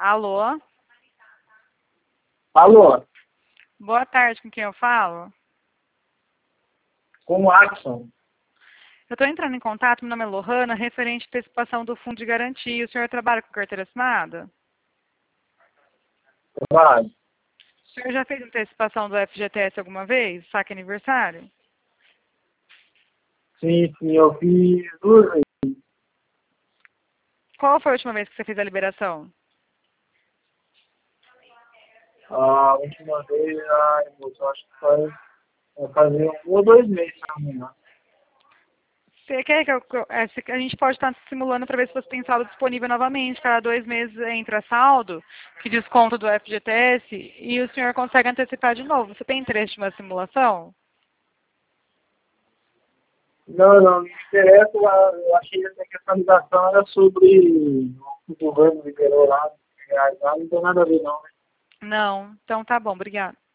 Alô? Alô, Boa tarde, com quem eu falo? com o Axon. Eu estou entrando em contato, meu nome é Lohana, referente à antecipação do Fundo de Garantia. O senhor trabalha com carteira assinada? Vai. O senhor já fez antecipação do FGTS alguma vez? Saque aniversário? Sim, eu fiz duas vezes. Qual foi a última vez que você fez a liberação? A última vez, moço, acho que vai fazer 1 ou 2 meses, se não me engano. Você quer que a gente pode estar simulando para ver se você tem saldo disponível novamente. Cada 2 meses entra saldo, que desconta do FGTS, e o senhor consegue antecipar de novo. Você tem interesse em uma simulação? Não me interessa, eu achei até que essa ligação era sobre o que o governo liberou lá, não tem nada a ver não, né? Não. Então tá bom, obrigada.